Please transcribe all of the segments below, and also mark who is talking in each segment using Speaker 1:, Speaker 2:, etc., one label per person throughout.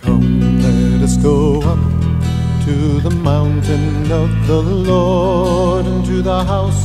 Speaker 1: Come, let us go up to the mountain of the Lord, and to the house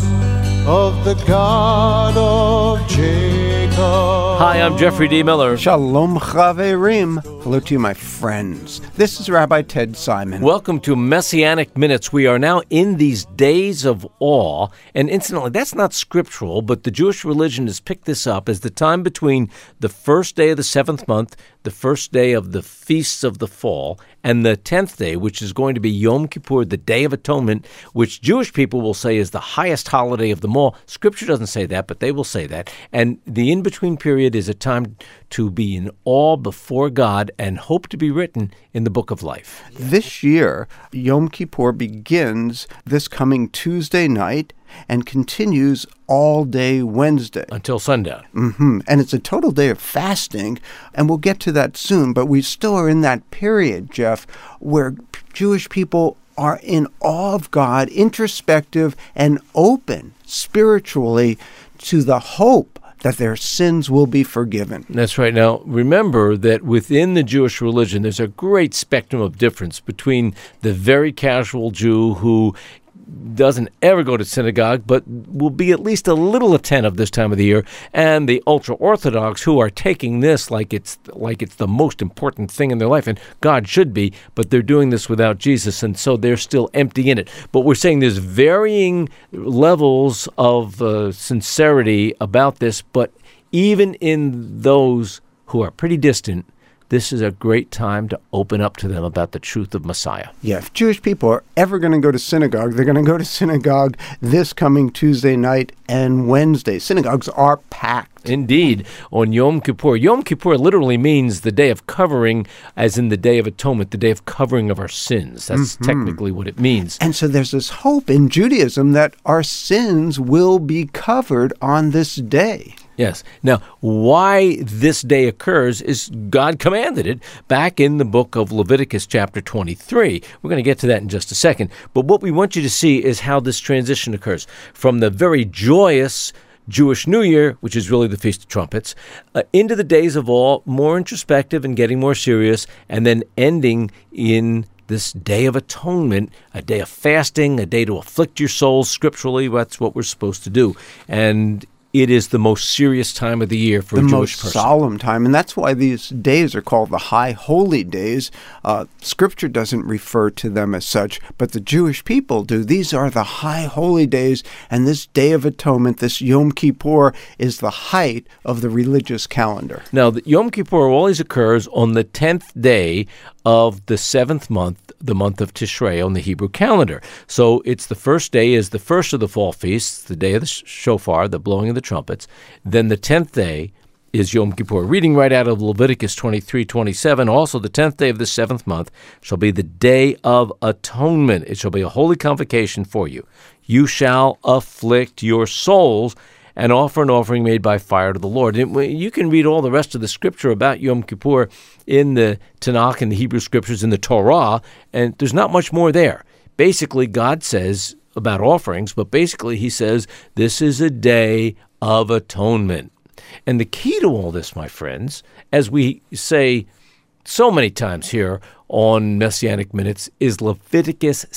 Speaker 1: of the God of Jacob.
Speaker 2: Hi, I'm Jeffrey D. Miller.
Speaker 3: Shalom Chaverim. Hello to you, my friends. This is Rabbi Ted Simon.
Speaker 2: Welcome to Messianic Minutes. We are now in these days of awe. And incidentally, that's not scriptural, but the Jewish religion has picked this up as the time between the first day of the seventh month, the first day of the feasts of the fall, and the 10th day, which is going to be Yom Kippur, the Day of Atonement, which Jewish people will say is the highest holiday of them all. Scripture doesn't say that, but they will say that. And the in-between period is a time to be in awe before God and hope to be written in the book of life.
Speaker 3: This year, Yom Kippur begins this coming Tuesday night and continues all day Wednesday.
Speaker 2: Until sundown.
Speaker 3: And it's a total day of fasting, and we'll get to that soon, but we still are in that period, Jeff, where Jewish people are in awe of God, introspective and open spiritually to the hope that their sins will be forgiven.
Speaker 2: That's right. Now, remember that within the Jewish religion, there's a great spectrum of difference between the very casual Jew who doesn't ever go to synagogue, but will be at least a little attentive this time of the year, and the ultra-Orthodox who are taking this like it's the most important thing in their life, and God should be, but they're doing this without Jesus, and so they're still empty in it. But we're saying there's varying levels of sincerity about this, but even in those who are pretty distant, this is a great time to open up to them about the truth of Messiah.
Speaker 3: Yeah, if Jewish people are ever going to go to synagogue, they're going to go to synagogue this coming Tuesday night and Wednesday. Synagogues are packed.
Speaker 2: Indeed, on Yom Kippur. Yom Kippur literally means the day of covering, as in the Day of Atonement, the day of covering of our sins. That's technically what it means.
Speaker 3: And so there's this hope in Judaism that our sins will be covered on this day.
Speaker 2: Yes. Now, why this day occurs is God commanded it back in the book of Leviticus chapter 23. We're going to get to that in just a second. But what we want you to see is how this transition occurs from the very joyous Jewish New Year, which is really the Feast of Trumpets, into the days of awe, more introspective and getting more serious, and then ending in this Day of Atonement, a day of fasting, a day to afflict your souls scripturally. That's what we're supposed to do. And it is the most serious time of the year for a Jewish person.
Speaker 3: The most solemn time, and that's why these days are called the High Holy Days. Scripture doesn't refer to them as such, but the Jewish people do. These are the High Holy Days, and this Day of Atonement, this Yom Kippur, is the height of the religious calendar.
Speaker 2: Now, the Yom Kippur always occurs on the 10th day of the seventh month, the month of Tishrei on the Hebrew calendar. So it's the first day is the first of the fall feasts, the day of the shofar, the blowing of the trumpets. Then the 10th day is Yom Kippur. Reading right out of Leviticus 23:27, also the 10th day of the seventh month shall be the Day of Atonement. It shall be a holy convocation for you. You shall afflict your souls and offer an offering made by fire to the Lord. And you can read all the rest of the scripture about Yom Kippur in the Tanakh and the Hebrew scriptures in the Torah, and there's not much more there. Basically, God says about offerings, but basically he says this is a day of atonement. And the key to all this, my friends, as we say so many times here on Messianic Minutes, is Leviticus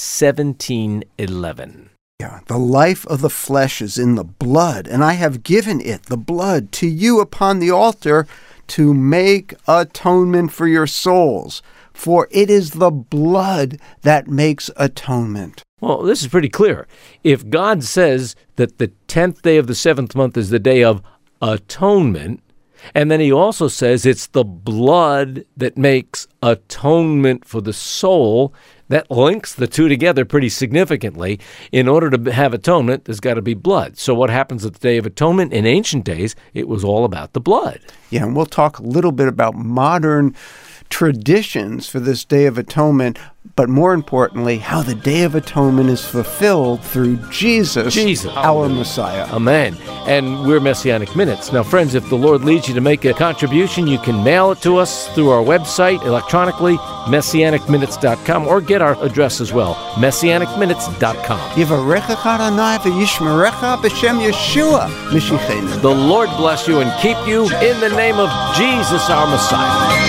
Speaker 2: 17:11.
Speaker 3: Yeah, the life of the flesh is in the blood, and I have given it, the blood, to you upon the altar to make atonement for your souls. For it is the blood that makes atonement.
Speaker 2: Well, this is pretty clear. If God says that the 10th day of the seventh month is the day of atonement, and then he also says it's the blood that makes atonement for the soul, that links the two together pretty significantly. In order to have atonement, there's got to be blood. So what happens at the Day of Atonement? In ancient days, it was all about the blood.
Speaker 3: Yeah, and we'll talk a little bit about modern traditions for this Day of Atonement, but more importantly, how the Day of Atonement is fulfilled through Jesus, our Messiah.
Speaker 2: Amen. And we're Messianic Minutes. Now, friends, if the Lord leads you to make a contribution, you can mail it to us through our website electronically, messianicminutes.com, or get our address as well, messianicminutes.com.
Speaker 3: Yivarechecha Adonai v'yishmerecha b'shem Yeshua Mishichenu.
Speaker 2: The Lord bless you and keep you in the name of Jesus, our Messiah.